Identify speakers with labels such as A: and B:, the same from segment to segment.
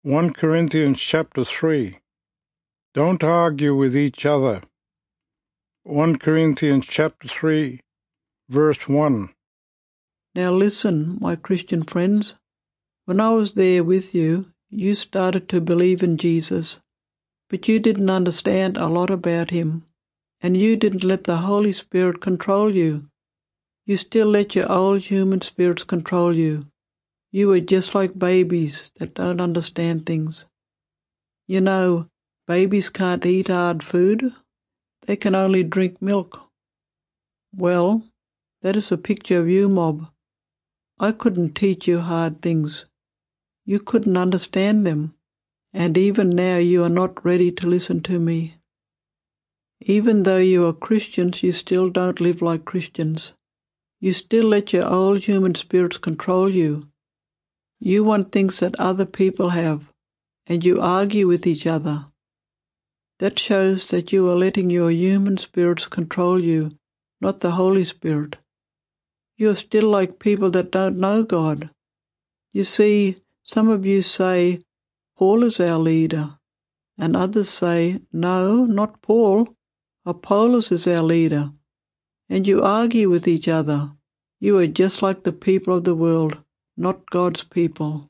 A: 1 Corinthians chapter 3. Don't argue with each other. 1 Corinthians chapter 3, verse 1.
B: Now listen, my Christian friends. When I was there with you, you started to believe in Jesus, but you didn't understand a lot about him, and you didn't let the Holy Spirit control you. You still let your old human spirits control you. You were just like babies that don't understand things. You know, babies can't eat hard food. They can only drink milk. Well, that is a picture of you, Mob. I couldn't teach you hard things. You couldn't understand them, and even now you are not ready to listen to me. Even though you are Christians, you still don't live like Christians. You still let your old human spirits control you. You want things that other people have, and you argue with each other. That shows that you are letting your human spirits control you, not the Holy Spirit. You are still like people that don't know God. You see, some of you say, Paul is our leader, and others say, no, not Paul, Apollos is our leader. And you argue with each other. You are just like the people of the world, not God's people.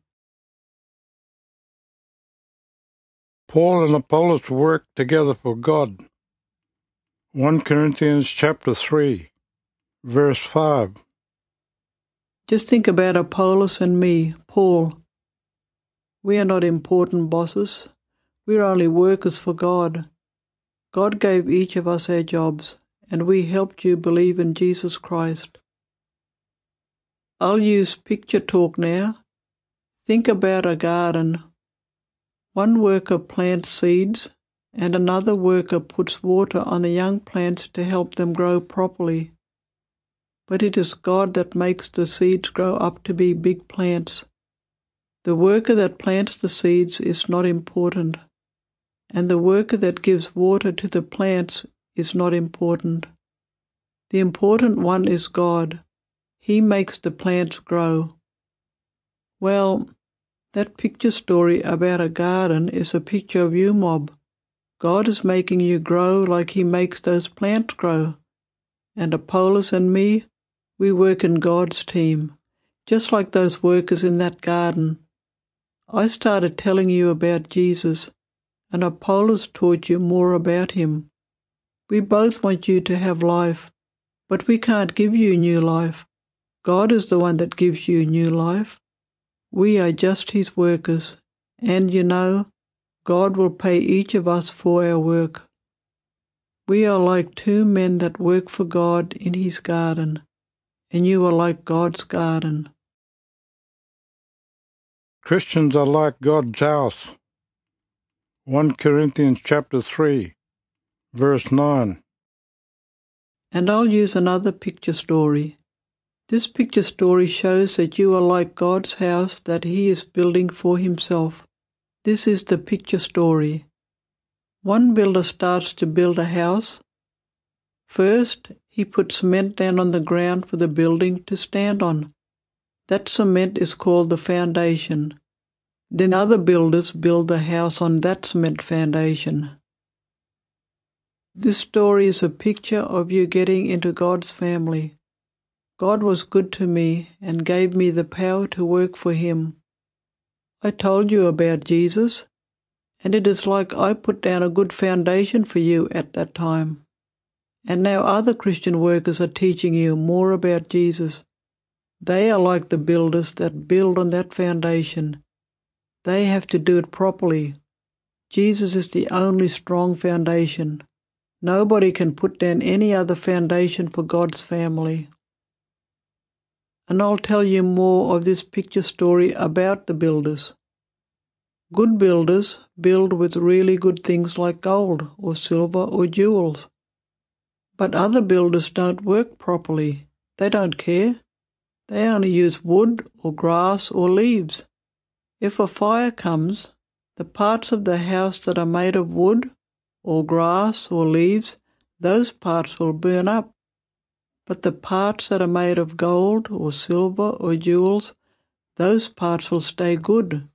A: Paul and Apollos worked together for God. 1 Corinthians chapter 3, verse 5.
B: Just think about Apollos and me, Paul. We are not important bosses. We are only workers for God. God gave each of us our jobs, and we helped you believe in Jesus Christ. I'll use picture talk now. Think about a garden. One worker plants seeds, and another worker puts water on the young plants to help them grow properly. But it is God that makes the seeds grow up to be big plants. The worker that plants the seeds is not important, and the worker that gives water to the plants is not important. The important one is God. He makes the plants grow. Well, that picture story about a garden is a picture of you, Mob. God is making you grow like he makes those plants grow. And Apollos and me, we work in God's team, just like those workers in that garden. I started telling you about Jesus, and Apollos taught you more about him. We both want you to have life, but we can't give you new life. God is the one that gives you new life. We are just his workers, and you know, God will pay each of us for our work. We are like two men that work for God in his garden, and you are like God's garden.
A: Christians are like God's house. 1 Corinthians chapter 3, verse 9.
B: And I'll use another picture story. This picture story shows that you are like God's house that he is building for himself. This is the picture story. One builder starts to build a house. First, he puts cement down on the ground for the building to stand on. That cement is called the foundation. Then other builders build the house on that cement foundation. This story is a picture of you getting into God's family. God was good to me and gave me the power to work for him. I told you about Jesus, and it is like I put down a good foundation for you at that time. And now other Christian workers are teaching you more about Jesus. They are like the builders that build on that foundation. They have to do it properly. Jesus is the only strong foundation. Nobody can put down any other foundation for God's family. And I'll tell you more of this picture story about the builders. Good builders build with really good things like gold or silver or jewels. But other builders don't work properly. They don't care. They only use wood or grass or leaves. If a fire comes, the parts of the house that are made of wood or grass or leaves, those parts will burn up. But the parts that are made of gold or silver or jewels, those parts will stay good.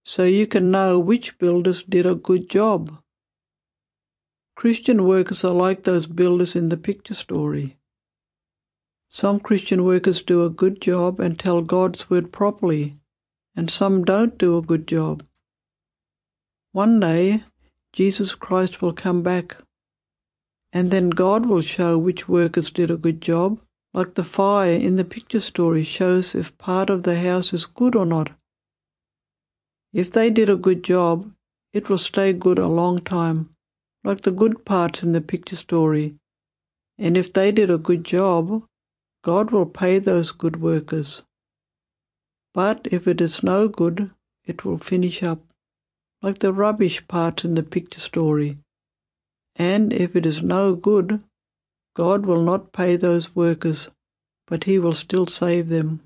B: so you can know which builders did a good job. Christian workers are like those builders in the picture story. Some Christian workers do a good job and tell God's word properly, and some don't do a good job. One day, Jesus Christ will come back, and then God will show which workers did a good job, like the fire in the picture story shows if part of the house is good or not. If they did a good job, it will stay good a long time, like the good parts in the picture story. And if they did a good job, God will pay those good workers. But if it is no good, it will finish up, like the rubbish parts in the picture story. And if it is no good, God will not pay those workers, but He will still save them.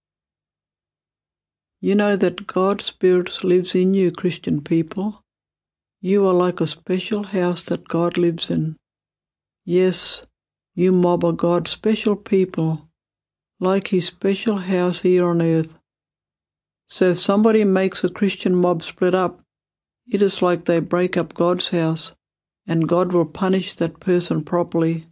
B: You know that God's Spirit lives in you, Christian people. You are like a special house that God lives in. Yes, you mob are God's special people, like His special house here on earth. So if somebody makes a Christian mob split up, it is like they break up God's house, and God will punish that person properly.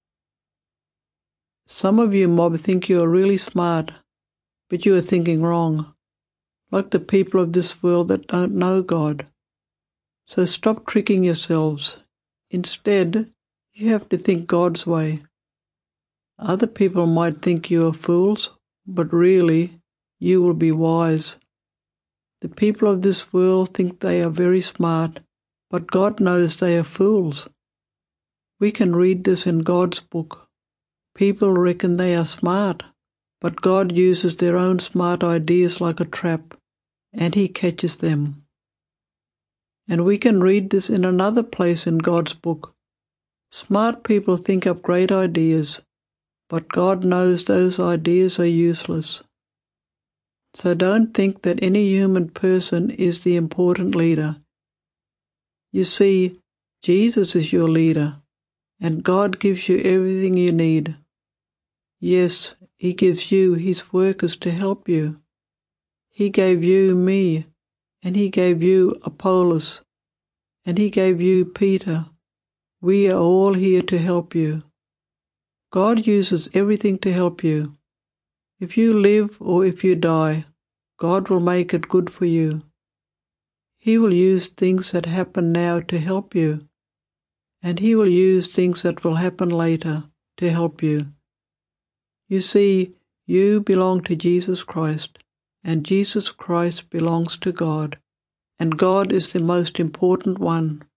B: Some of you mob think you are really smart, but you are thinking wrong, like the people of this world that don't know God. So stop tricking yourselves. Instead, you have to think God's way. Other people might think you are fools, but really, you will be wise. The people of this world think they are very smart, but God knows they are fools. We can read this in God's book. People reckon they are smart, but God uses their own smart ideas like a trap, and He catches them. And we can read this in another place in God's book. Smart people think up great ideas, but God knows those ideas are useless. So don't think that any human person is the important leader. You see, Jesus is your leader, and God gives you everything you need. Yes, He gives you His workers to help you. He gave you me, and He gave you Apollos, and He gave you Peter. We are all here to help you. God uses everything to help you. If you live or if you die, God will make it good for you. He will use things that happen now to help you, and He will use things that will happen later to help you. You see, you belong to Jesus Christ, and Jesus Christ belongs to God, and God is the most important one.